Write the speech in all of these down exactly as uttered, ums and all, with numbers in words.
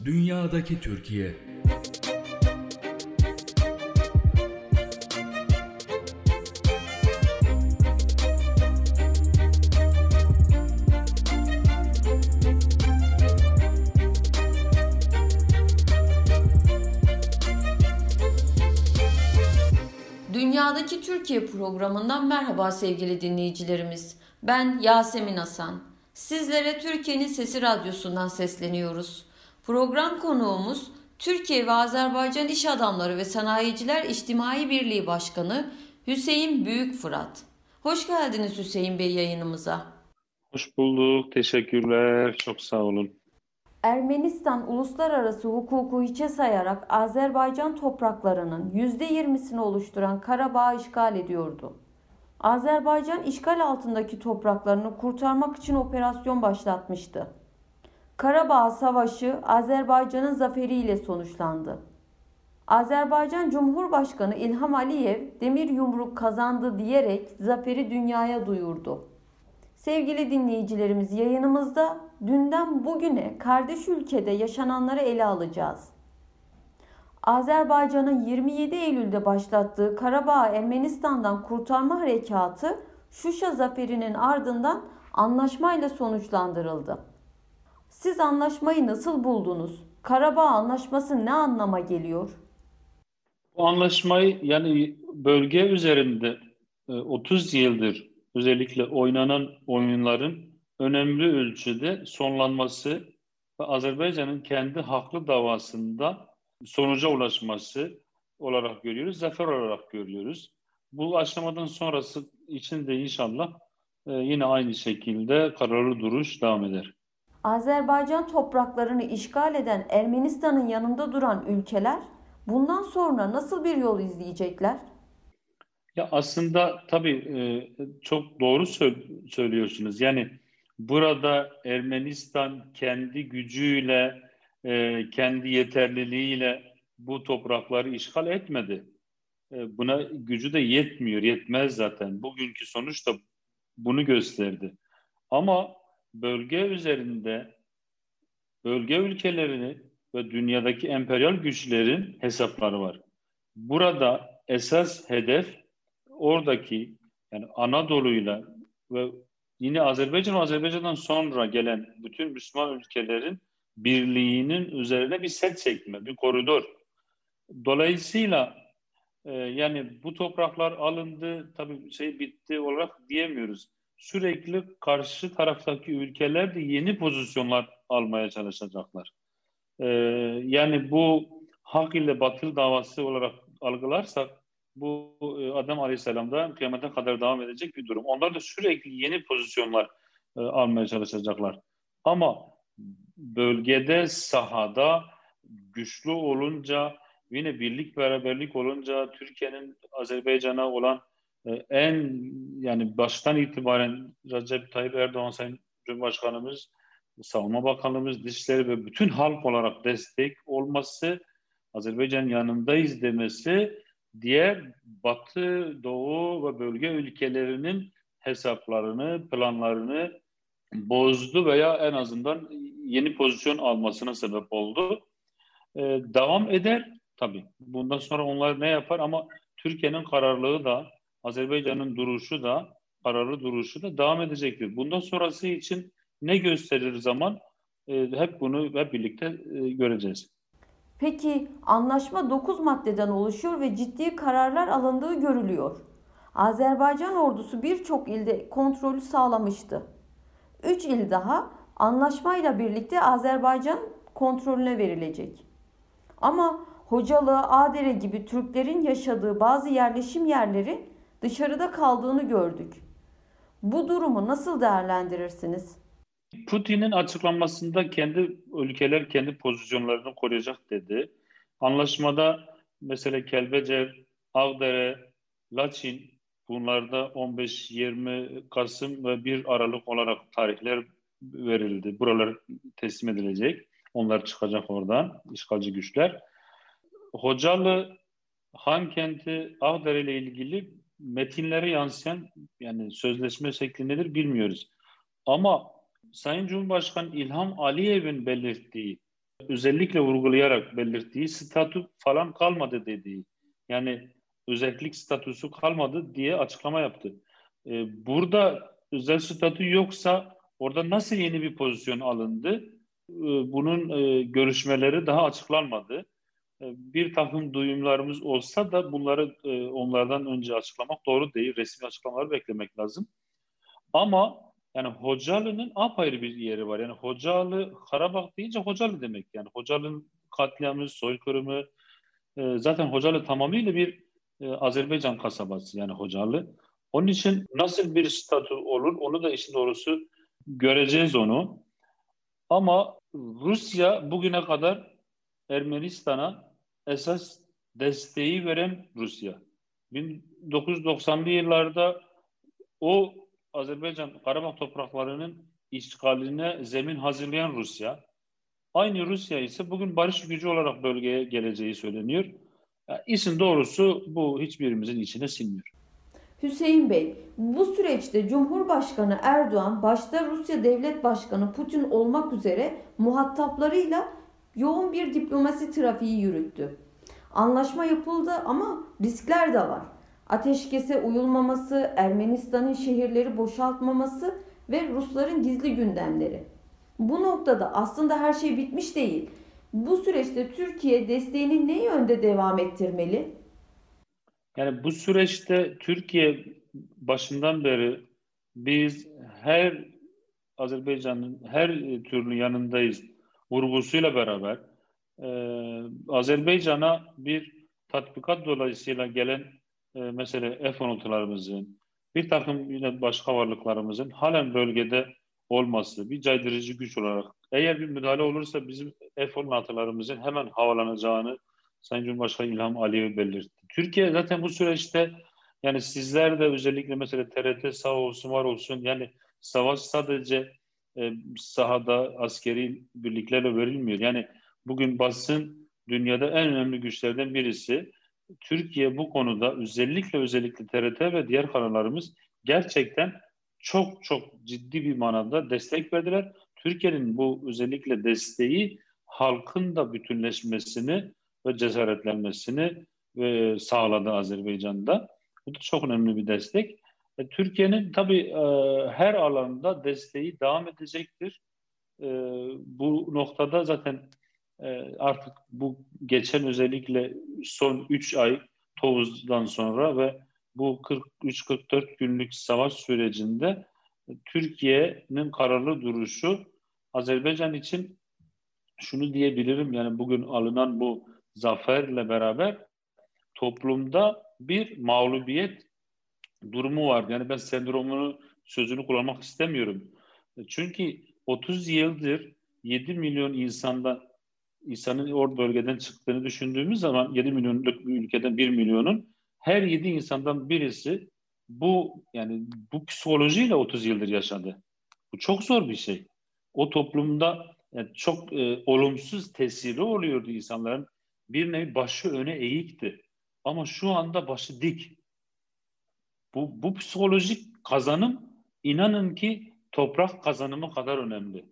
Dünyadaki Türkiye. Dünyadaki Türkiye programından merhaba sevgili dinleyicilerimiz. Ben Yasemin Hasan. Sizlere Türkiye'nin Sesi Radyosu'ndan sesleniyoruz. Program konuğumuz Türkiye ve Azerbaycan İş Adamları ve Sanayiciler İçtimai Birliği Başkanı Hüseyin Büyükfırat. Hoş geldiniz Hüseyin Bey yayınımıza. Hoş bulduk. Teşekkürler. Çok sağ olun. Ermenistan uluslararası hukuku hiçe sayarak Azerbaycan topraklarının yüzde yirmisini oluşturan Karabağ'ı işgal ediyordu. Azerbaycan işgal altındaki topraklarını kurtarmak için operasyon başlatmıştı. Karabağ Savaşı Azerbaycan'ın zaferiyle sonuçlandı. Azerbaycan Cumhurbaşkanı İlham Aliyev demir yumruk kazandı diyerek zaferi dünyaya duyurdu. Sevgili dinleyicilerimiz, yayınımızda dünden bugüne kardeş ülkede yaşananları ele alacağız. Azerbaycan'ın yirmi yedi Eylül'de başlattığı Karabağ Ermenistan'dan kurtarma harekatı Şuşa zaferinin ardından anlaşmayla sonuçlandırıldı. Siz anlaşmayı nasıl buldunuz? Karabağ Anlaşması ne anlama geliyor? Bu anlaşmayı yani bölge üzerinde otuz yıldır özellikle oynanan oyunların önemli ölçüde sonlanması ve Azerbaycan'ın kendi haklı davasında sonuca ulaşması olarak görüyoruz, zafer olarak görüyoruz. Bu aşamadan sonrası için de inşallah e, yine aynı şekilde kararlı duruş devam eder. Azerbaycan topraklarını işgal eden Ermenistan'ın yanında duran ülkeler bundan sonra nasıl bir yol izleyecekler? Ya aslında tabii e, çok doğru söylüyorsunuz. Yani burada Ermenistan kendi gücüyle, e, kendi yeterliliğiyle bu toprakları işgal etmedi. E, buna gücü de yetmiyor, yetmez zaten. Bugünkü sonuç da bunu gösterdi. Ama bölge üzerinde bölge ülkelerini ve dünyadaki emperyal güçlerin hesapları var. Burada esas hedef oradaki yani Anadolu'yla ve yine Azerbaycan ve Azerbaycan'dan sonra gelen bütün Müslüman ülkelerin birliğinin üzerine bir set çekme, bir koridor. Dolayısıyla e, yani bu topraklar alındı, tabii şey bitti olarak diyemiyoruz. Sürekli karşı taraftaki ülkeler de yeni pozisyonlar almaya çalışacaklar. E, yani bu hak ile batıl davası olarak algılarsak bu e, Adem Aleyhisselam'dan kıyamete kadar devam edecek bir durum. Onlar da sürekli yeni pozisyonlar e, almaya çalışacaklar. Ama bölgede, sahada güçlü olunca, yine birlik beraberlik olunca Türkiye'nin Azerbaycan'a olan e, en yani baştan itibaren Recep Tayyip Erdoğan Sayın Cumhurbaşkanımız, Savunma Bakanlığımız, Dışişleri ve bütün halk olarak destek olması, Azerbaycan yanındayız demesi diğer Batı, Doğu ve bölge ülkelerinin hesaplarını, planlarını bozdu veya en azından yeni pozisyon almasına sebep oldu. Ee, devam eder tabii. Bundan sonra onlar ne yapar ama Türkiye'nin kararlılığı da, Azerbaycan'ın duruşu da, kararlı duruşu da devam edecektir. Bundan sonrası için ne gösterir zaman e, hep bunu hep birlikte e, göreceğiz. Peki anlaşma dokuz maddeden oluşuyor ve ciddi kararlar alındığı görülüyor. Azerbaycan ordusu birçok ilde kontrolü sağlamıştı. üç il daha anlaşmayla birlikte Azerbaycan kontrolüne verilecek. Ama Hocalı, Adere gibi Türklerin yaşadığı bazı yerleşim yerleri dışarıda kaldığını gördük. Bu durumu nasıl değerlendirirsiniz? Putin'in açıklamasında kendi ülkeler kendi pozisyonlarını koruyacak dedi. Anlaşmada mesela Kelbecer, Ağdere, Laçin bunlarda on beş yirmi Kasım ve bir Aralık olarak tarihler verildi. Buralar teslim edilecek. Onlar çıkacak oradan, işgalci güçler. Hocalı, Hankenti, Ağdere ile ilgili metinlere yansıyan yani sözleşme şekli nedir bilmiyoruz. Ama Sayın Cumhurbaşkanı İlham Aliyev'in belirttiği özellikle vurgulayarak belirttiği statü falan kalmadı dediği. Yani özellik statüsü kalmadı diye açıklama yaptı. Ee, burada özel statü yoksa orada nasıl yeni bir pozisyon alındı? Ee, bunun e, görüşmeleri daha açıklanmadı. Ee, bir takım duyumlarımız olsa da bunları e, onlardan önce açıklamak doğru değil. Resmi açıklamaları beklemek lazım. Ama yani Hocalı'nın apayrı bir yeri var. Yani Hocalı, Karabağ deyince Hocalı demek. Yani Hocalı'nın katliamı, soykırımı, e, zaten Hocalı tamamıyla bir e, Azerbaycan kasabası yani Hocalı. Onun için nasıl bir statü olur onu da işin doğrusu göreceğiz onu. Ama Rusya bugüne kadar Ermenistan'a esas desteği veren Rusya. bin dokuz yüz doksanlı yıllarda o Azerbaycan Karabağ topraklarının işgaline zemin hazırlayan Rusya. Aynı Rusya ise bugün barış gücü olarak bölgeye geleceği söyleniyor. Yani işin doğrusu bu hiçbirimizin içine sinmiyor. Hüseyin Bey, bu süreçte Cumhurbaşkanı Erdoğan başta Rusya Devlet Başkanı Putin olmak üzere muhataplarıyla yoğun bir diplomasi trafiği yürüttü. Anlaşma yapıldı ama riskler de var. Ateşkese uyulmaması, Ermenistan'ın şehirleri boşaltmaması ve Rusların gizli gündemleri. Bu noktada aslında her şey bitmiş değil. Bu süreçte Türkiye desteğini ne yönde devam ettirmeli? Yani bu süreçte Türkiye başından beri biz her Azerbaycan'ın her türlü yanındayız vurgusuyla beraber e, Azerbaycan'a bir tatbikat dolayısıyla gelen e, mesela F on altılarımızın bir takım yine başka varlıklarımızın halen bölgede olması bir caydırıcı güç olarak eğer bir müdahale olursa bizim F on altılarımızın hemen havalanacağını Sayın Cumhurbaşkanı İlham Aliyev belirtti. Türkiye zaten bu süreçte yani sizler de özellikle mesela T R T sağ olsun var olsun yani savaş sadece e, sahada askeri birliklerle verilmiyor. Yani bugün basın dünyada en önemli güçlerden birisi. Türkiye bu konuda özellikle özellikle T R T ve diğer kanallarımız gerçekten çok çok ciddi bir manada destek verdiler. Türkiye'nin bu özellikle desteği halkın da bütünleşmesini ve cesaretlenmesini e, sağladı Azerbaycan'da. Bu da çok önemli bir destek. E, Türkiye'nin tabii e, her alanda desteği devam edecektir. E, bu noktada zaten e, artık bu geçen özellikle son üç ay Tovuz'dan sonra ve bu kırk üç kırk dört günlük savaş sürecinde e, Türkiye'nin kararlı duruşu Azerbaycan için şunu diyebilirim yani bugün alınan bu zaferle beraber toplumda bir mağlubiyet durumu var. Yani ben sendromunu sözünü kullanmak istemiyorum. Çünkü otuz yıldır yedi milyon insanda insanın o bölgeden çıktığını düşündüğümüz zaman yedi milyonluk bir ülkeden bir milyonun her yedi insandan birisi bu yani bu psikolojiyle otuz yıldır yaşadı. Bu çok zor bir şey. O toplumda yani çok e, olumsuz tesiri oluyordu insanların. Bir nevi başı öne eğikti. Ama şu anda başı dik. Bu, bu psikolojik kazanım inanın ki toprak kazanımı kadar önemli.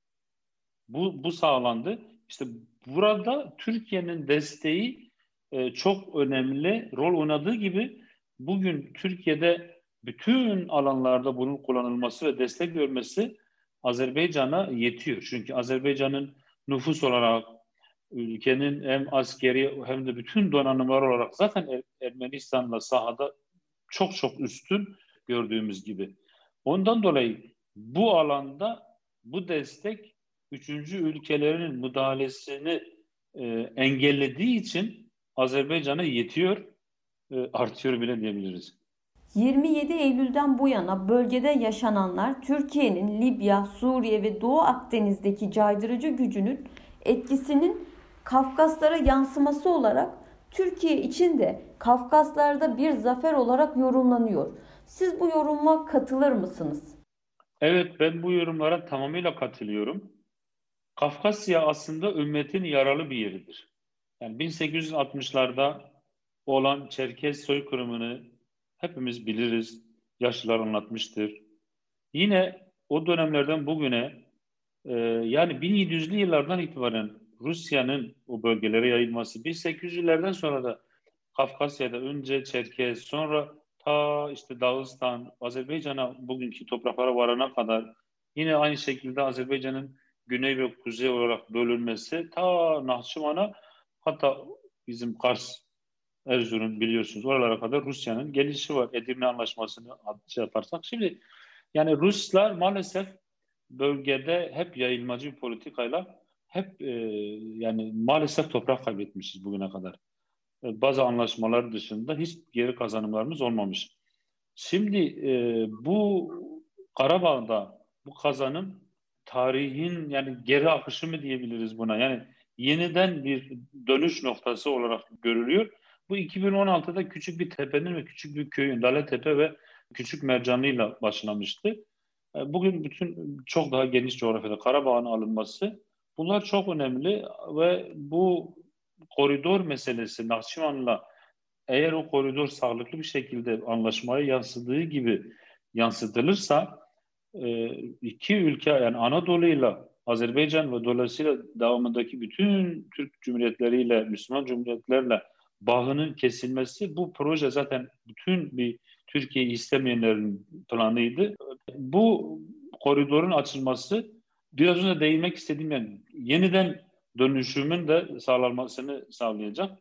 Bu, bu sağlandı. İşte burada Türkiye'nin desteği e, çok önemli rol oynadığı gibi bugün Türkiye'de bütün alanlarda bunun kullanılması ve destek görmesi Azerbaycan'a yetiyor. Çünkü Azerbaycan'ın nüfus olarak ülkenin hem askeri hem de bütün donanımlar olarak zaten Er- Ermenistan'la sahada çok çok üstün gördüğümüz gibi. Ondan dolayı bu alanda bu destek üçüncü ülkelerin müdahalesini e, engellediği için Azerbaycan'a yetiyor, e, artıyor bile diyebiliriz. yirmi yedi Eylül'den bu yana bölgede yaşananlar Türkiye'nin Libya, Suriye ve Doğu Akdeniz'deki caydırıcı gücünün etkisinin Kafkaslara yansıması olarak Türkiye için de Kafkaslarda bir zafer olarak yorumlanıyor. Siz bu yoruma katılır mısınız? Evet, ben bu yorumlara tamamıyla katılıyorum. Kafkasya aslında ümmetin yaralı bir yeridir. Yani bin sekiz yüz altmışlarda olan Çerkez soykırımını hepimiz biliriz. Yaşlılar anlatmıştır. Yine o dönemlerden bugüne e, yani bin yedi yüzlü yıllardan itibaren Rusya'nın o bölgelere yayılması bin sekiz yüzlerden sonra da Kafkasya'da önce Çerkez, sonra ta işte Dağıstan, Azerbaycan'a bugünkü topraklara varana kadar yine aynı şekilde Azerbaycan'ın güney ve kuzey olarak bölünmesi ta Nahçıvan'a, hatta bizim Kars, Erzurum biliyorsunuz oralara kadar Rusya'nın gelişi var. Edirne Anlaşması'nı şey yaparsak. Şimdi yani Ruslar maalesef bölgede hep yayılmacı bir politikayla hep e, yani maalesef toprak kaybetmişiz bugüne kadar. E, bazı anlaşmalar dışında hiç geri kazanımlarımız olmamış. Şimdi e, bu Karabağ'da bu kazanım tarihin yani geri akışı mı diyebiliriz buna? Yani yeniden bir dönüş noktası olarak görülüyor. Bu iki bin on altıda küçük bir tepenin ve küçük bir köyün Daletepe ve Küçük Mercanlı'yla başlamıştı. E, Bugün bütün çok daha geniş coğrafyada Karabağ'ın alınması, bunlar çok önemli ve bu koridor meselesi Nahçıvan'la, eğer o koridor sağlıklı bir şekilde anlaşmaya yansıdığı gibi yansıtılırsa, e, iki ülke yani Anadolu ile Azerbaycan ve dolayısıyla devamındaki bütün Türk Cumhuriyetleriyle, Müslüman Cumhuriyetlerle bağının kesilmesi, bu proje zaten bütün bir Türkiye'yi istemeyenlerin planıydı. Bu koridorun açılması, biraz önce değinmek istediğim yani yeniden dönüşümün de sağlanmasını sağlayacak.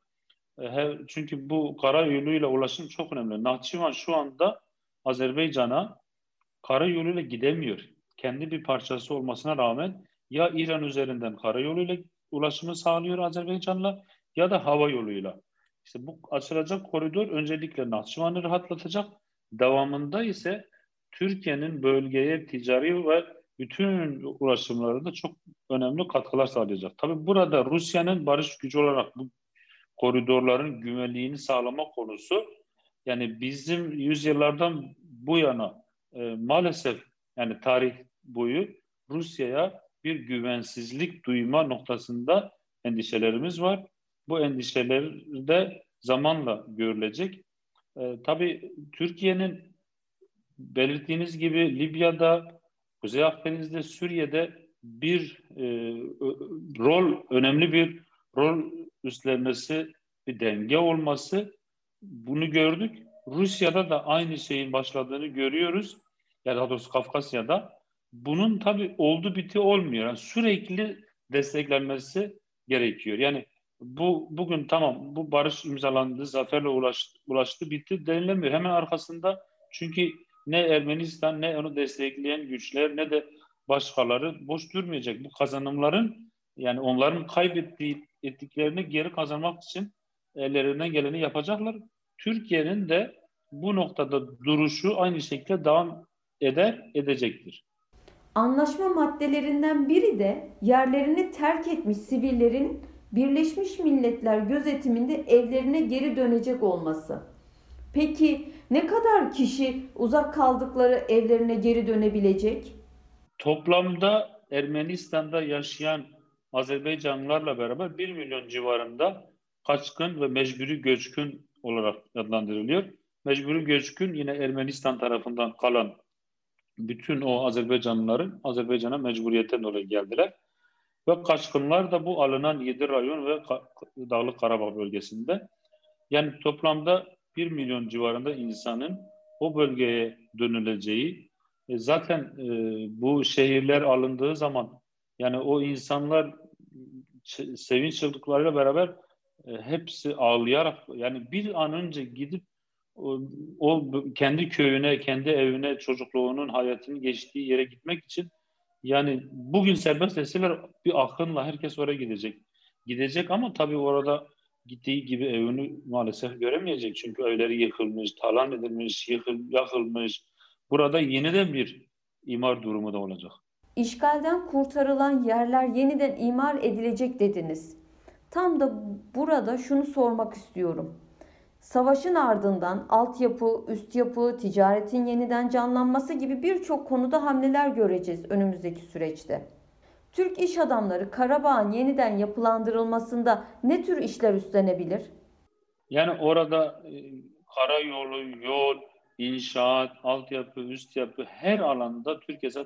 E, Çünkü bu karayoluyla ulaşım çok önemli. Nahçıvan şu anda Azerbaycan'a karayoluyla gidemiyor. Kendi bir parçası olmasına rağmen ya İran üzerinden karayoluyla ulaşımı sağlıyor Azerbaycan'la ya da hava yoluyla. İşte bu açılacak koridor öncelikle Nahçıvan'ı rahatlatacak. Devamında ise Türkiye'nin bölgeye ticari ve bütün ulaşımlarında çok önemli katkılar sağlayacak. Tabii burada Rusya'nın barış gücü olarak bu koridorların güvenliğini sağlama konusu, yani bizim yüzyıllardan bu yana e, maalesef yani tarih boyu Rusya'ya bir güvensizlik duyma noktasında endişelerimiz var. Bu endişeler de zamanla görülecek. E, tabii Türkiye'nin belirttiğiniz gibi Libya'da, Kuzey Akdeniz'de, Suriye'de bir e, rol, önemli bir rol üstlenmesi, bir denge olması, bunu gördük. Rusya'da da aynı şeyin başladığını görüyoruz. Ya daha doğrusu Kafkasya'da. Bunun tabii oldu biti olmuyor. Yani sürekli desteklenmesi gerekiyor. Yani bu bugün tamam bu barış imzalandı, zaferle ulaştı, ulaştı bitti denilemiyor. Hemen arkasında, çünkü ne Ermenistan ne onu destekleyen güçler ne de başkaları boş durmayacak. Bu kazanımların, yani onların kaybettiği ettiklerini geri kazanmak için ellerinden geleni yapacaklar. Türkiye'nin de bu noktada duruşu aynı şekilde devam eder, edecektir. Anlaşma maddelerinden biri de yerlerini terk etmiş sivillerin Birleşmiş Milletler gözetiminde evlerine geri dönecek olması. Peki ne kadar kişi uzak kaldıkları evlerine geri dönebilecek? Toplamda Ermenistan'da yaşayan Azerbaycanlılarla beraber bir milyon civarında kaçkın ve mecburi göçkün olarak adlandırılıyor. Mecburi göçkün yine Ermenistan tarafından kalan bütün o Azerbaycanlıların Azerbaycan'a mecburiyetten dolayı geldiler. Ve kaçkınlar da bu alınan yedi rayon ve Dağlık Karabağ bölgesinde. Yani toplamda bir milyon civarında insanın o bölgeye dönüleceği, e, zaten e, bu şehirler alındığı zaman yani o insanlar sevinç çığlıklarıyla beraber e, hepsi ağlayarak, yani bir an önce gidip o, o kendi köyüne, kendi evine, çocukluğunun hayatının geçtiği yere gitmek için, yani bugün serbest deseler bir akınla herkes oraya gidecek. Gidecek ama tabii orada gittiği gibi evini maalesef göremeyecek. Çünkü evleri yıkılmış, talan edilmiş, yıkıl, yakılmış. Burada yeniden bir imar durumu da olacak. İşgalden kurtarılan yerler yeniden imar edilecek dediniz. Tam da burada şunu sormak istiyorum. Savaşın ardından altyapı, üst yapı, ticaretin yeniden canlanması gibi birçok konuda hamleler göreceğiz önümüzdeki süreçte. Türk iş adamları Karabağ'ın yeniden yapılandırılmasında ne tür işler üstlenebilir? Yani orada e, karayolu, yol, inşaat, altyapı, üst yapı, her alanda Türkiye zaten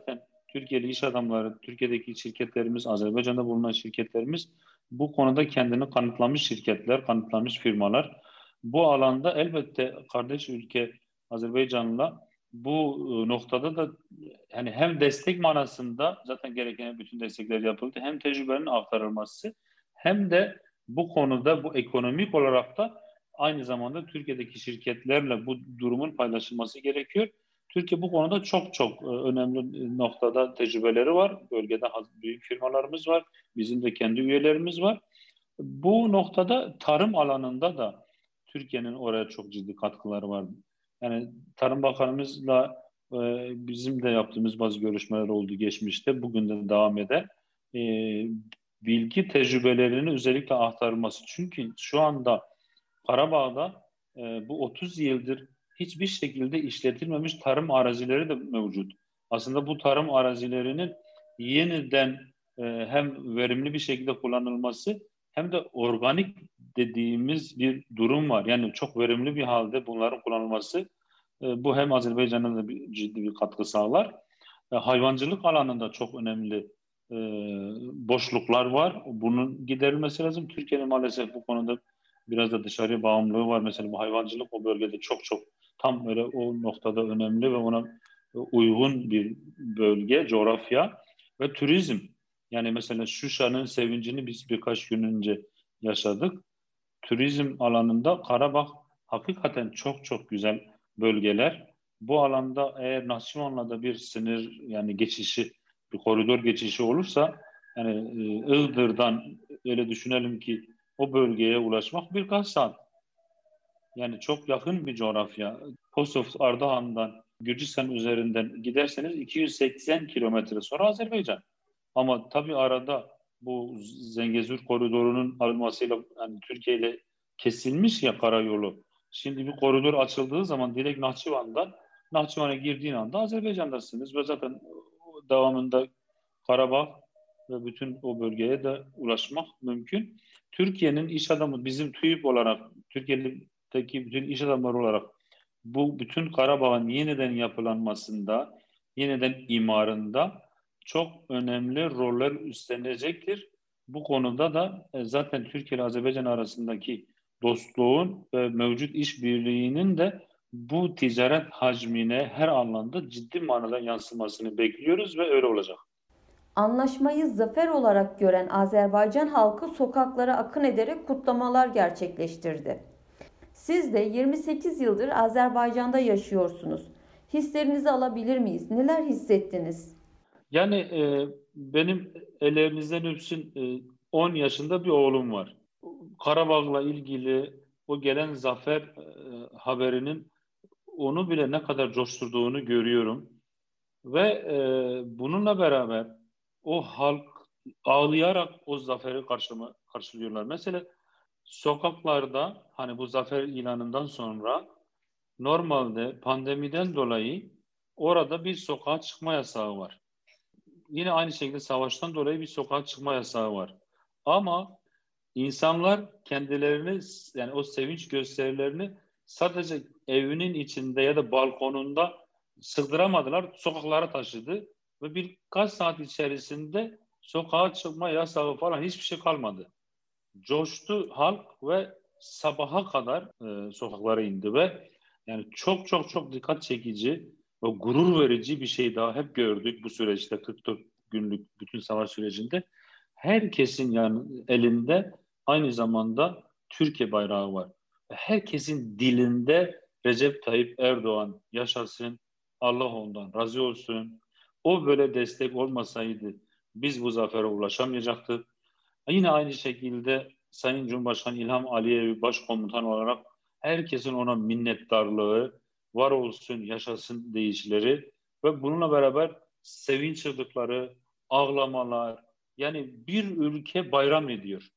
Türkiye'li iş adamları, Türkiye'deki şirketlerimiz, Azerbaycan'da bulunan şirketlerimiz bu konuda kendini kanıtlamış şirketler, kanıtlamış firmalar. Bu alanda elbette kardeş ülke Azerbaycan'la bu e, noktada da yani hem destek manasında zaten gereken bütün destekler yapıldı, hem tecrübenin aktarılması, hem de bu konuda bu ekonomik olarak da aynı zamanda Türkiye'deki şirketlerle bu durumun paylaşılması gerekiyor. Türkiye bu konuda çok çok e, önemli noktada tecrübeleri var. Bölgede büyük firmalarımız var. Bizim de kendi üyelerimiz var. Bu noktada tarım alanında da Türkiye'nin oraya çok ciddi katkıları var. Yani Tarım Bakanımızla e, bizim de yaptığımız bazı görüşmeler oldu geçmişte. Bugün de devam eder. E, bilgi tecrübelerini özellikle aktarılması. Çünkü şu anda Karabağ'da e, bu otuz yıldır hiçbir şekilde işletilmemiş tarım arazileri de mevcut. Aslında bu tarım arazilerinin yeniden e, hem verimli bir şekilde kullanılması, hem de organik dediğimiz bir durum var. Yani çok verimli bir halde bunların kullanılması, e, bu hem Azerbaycan'a da bir, ciddi bir katkı sağlar. E, hayvancılık alanında çok önemli e, boşluklar var. Bunun giderilmesi lazım. Türkiye'nin maalesef bu konuda biraz da dışarıya bağımlılığı var. Mesela bu hayvancılık o bölgede çok çok tam böyle o noktada önemli ve ona uygun bir bölge, coğrafya ve turizm. Yani mesela Şuşa'nın sevincini biz birkaç gün önce yaşadık. Turizm alanında Karabağ hakikaten çok çok güzel bölgeler. Bu alanda eğer Nahçıvan'la da bir sınır yani geçişi, bir koridor geçişi olursa, yani e, Iğdır'dan öyle düşünelim ki o bölgeye ulaşmak birkaç saat. Yani çok yakın bir coğrafya. Kosovo, Ardahan'dan, Gürcistan üzerinden giderseniz iki yüz seksen kilometre sonra Azerbaycan. Ama tabii arada bu Zengezur koridorunun alınmasıyla yani Türkiye ile kesilmiş ya karayolu. Şimdi bir koridor açıldığı zaman direkt Nahçıvan'dan Nahçıvan'a girdiğin anda Azerbaycan'dasınız ve zaten devamında Karabağ ve bütün o bölgeye de ulaşmak mümkün. Türkiye'nin iş adamı bizim TÜİP olarak, Türkiye'deki bütün iş adamları olarak bu bütün Karabağ'ın yeniden yapılanmasında, yeniden imarında çok önemli roller üstlenecektir. Bu konuda da e, zaten Türkiye ile Azerbaycan arasındaki dostluğun ve mevcut işbirliğinin de bu ticaret hacmine her anlamda ciddi manada yansımasını bekliyoruz ve öyle olacak. Anlaşmayı zafer olarak gören Azerbaycan halkı sokaklara akın ederek kutlamalar gerçekleştirdi. Siz de yirmi sekiz yıldır Azerbaycan'da yaşıyorsunuz. Hislerinizi alabilir miyiz? Neler hissettiniz? Yani e, benim ellerinizden öpsün e, on yaşında bir oğlum var. Karabağ'la ilgili o gelen zafer e, haberinin onu bile ne kadar coşturduğunu görüyorum. Ve e, bununla beraber o halk ağlayarak o zaferi karşılama, karşılıyorlar. Mesela sokaklarda hani bu zafer ilanından sonra normalde pandemiden dolayı orada bir sokağa çıkma yasağı var. Yine aynı şekilde savaştan dolayı bir sokağa çıkma yasağı var. Ama insanlar kendilerini yani o sevinç gösterilerini sadece evinin içinde ya da balkonunda sığdıramadılar, sokaklara taşıdı ve birkaç saat içerisinde sokağa çıkma yasağı falan hiçbir şey kalmadı. Coştu halk ve sabaha kadar e, sokaklara indi ve yani çok çok çok dikkat çekici ve gurur verici bir şey daha hep gördük bu süreçte kırk dört günlük bütün savaş sürecinde. Herkesin yani elinde aynı zamanda Türkiye bayrağı var. Herkesin dilinde Recep Tayyip Erdoğan yaşasın, Allah ondan razı olsun. O böyle destek olmasaydı biz bu zafere ulaşamayacaktık. Yine aynı şekilde Sayın Cumhurbaşkanı İlham Aliyev Başkomutan olarak herkesin ona minnettarlığı, var olsun, yaşasın deyişleri ve bununla beraber sevinç çığlıkları, ağlamalar, yani bir ülke bayram ediyor.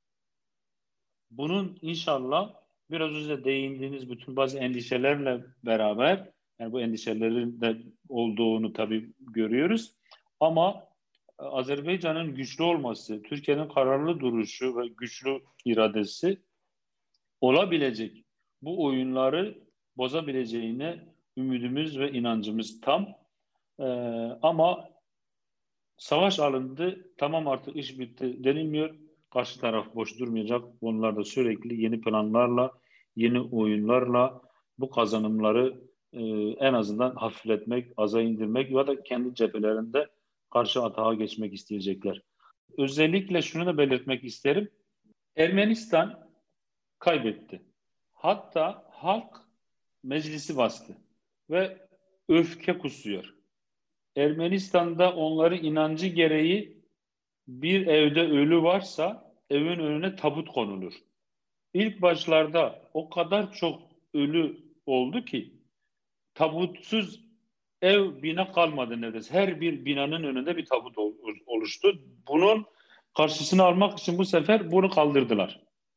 Bunun inşallah biraz önce değindiğiniz bütün bazı endişelerle beraber, yani bu endişelerin de olduğunu tabii görüyoruz. Ama Azerbaycan'ın güçlü olması, Türkiye'nin kararlı duruşu ve güçlü iradesi olabilecek bu oyunları bozabileceğine ümidimiz ve inancımız tam. Ee, ama Savaş alındı, tamam artık iş bitti denilmiyor. Karşı taraf boş durmayacak. Onlar da sürekli yeni planlarla, yeni oyunlarla bu kazanımları e, en azından hafifletmek, aza indirmek ya da kendi cephelerinde karşı atağa geçmek isteyecekler. Özellikle şunu da belirtmek isterim. Ermenistan kaybetti. Hatta halk meclisi bastı ve öfke kusuyor. Ermenistan'da onların inancı gereği bir evde ölü varsa evin önüne tabut konulur. İlk başlarda o kadar çok ölü oldu ki tabutsuz ev, bina kalmadı neredeyse. Her bir binanın önünde bir tabut oluştu. Bunun karşısını almak için bu sefer bunu kaldırdılar.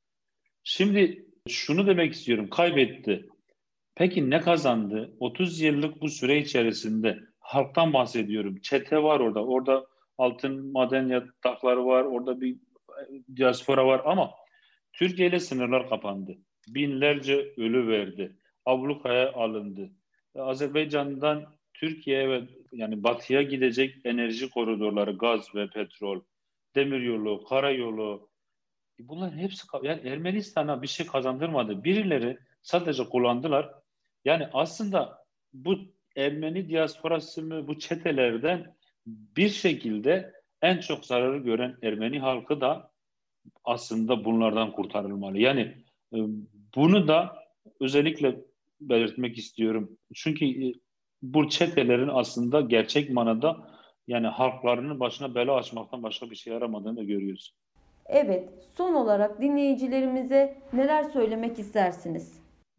Şimdi şunu demek istiyorum, kaybetti. Peki ne kazandı? otuz yıllık bu süre içerisinde halktan bahsediyorum. Çete var orada. Orada altın maden yatakları var. Orada bir diaspora var ama Türkiye ile sınırlar kapandı. Binlerce ölü verdi. Ablukaya alındı. Azerbaycan'dan Türkiye'ye ve yani batıya gidecek enerji koridorları, gaz ve petrol, demiryolu, karayolu, bunların hepsi, yani Ermenistan'a bir şey kazandırmadı. Birileri sadece kullandılar. Yani aslında bu Ermeni diasporası mı, bu çetelerden bir şekilde en çok zararı gören Ermeni halkı da aslında bunlardan kurtarılmalı. Yani e, bunu da özellikle belirtmek istiyorum. Çünkü e, bu çetelerin aslında gerçek manada yani halklarının başına bela açmaktan başka bir şey yaramadığını da görüyoruz. Evet, son olarak dinleyicilerimize neler söylemek istersiniz?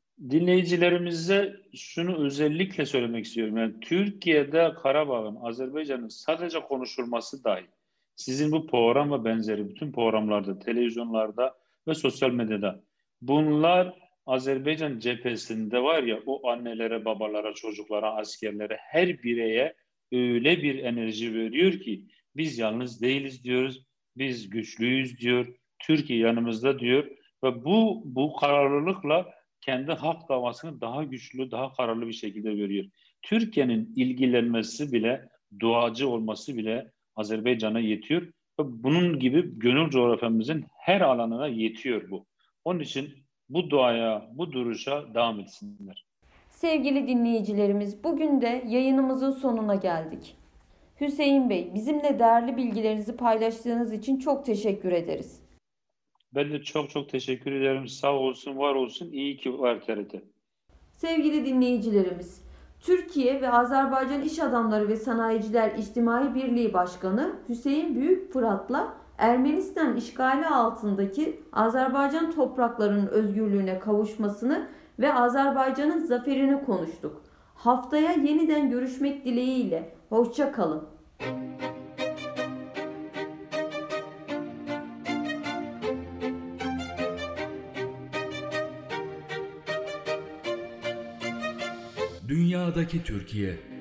Dinleyicilerimize şunu özellikle söylemek istiyorum. Yani Türkiye'de Karabağ'ın, Azerbaycan'ın sadece konuşulması dahi, sizin bu program ve benzeri bütün programlarda, televizyonlarda ve sosyal medyada bunlar Azerbaycan cephesinde var ya, o annelere, babalara, çocuklara, askerlere, her bireye öyle bir enerji veriyor ki biz yalnız değiliz diyoruz, biz güçlüyüz diyor, Türkiye yanımızda diyor ve bu bu kararlılıkla kendi hak davasını daha güçlü, daha kararlı bir şekilde görüyor. Türkiye'nin ilgilenmesi bile, duacı olması bile Azerbaycan'a yetiyor. Ve bunun gibi gönül coğrafyamızın her alanına yetiyor bu. Onun için bu duaya, bu duruşa devam etsinler. Sevgili dinleyicilerimiz, bugün de yayınımızın sonuna geldik. Hüseyin Bey, bizimle değerli bilgilerinizi paylaştığınız için çok teşekkür ederiz. Ben de çok çok teşekkür ederim. Sağ olsun, var olsun. İyi ki var T R T. Sevgili dinleyicilerimiz, Türkiye ve Azerbaycan İş Adamları ve Sanayiciler İçtimai Birliği Başkanı Hüseyin Büyük Fırat'la Ermenistan işgali altındaki Azerbaycan topraklarının özgürlüğüne kavuşmasını ve Azerbaycan'ın zaferini konuştuk. Haftaya yeniden görüşmek dileğiyle. Hoşça kalın. Dünyadaki Türkiye.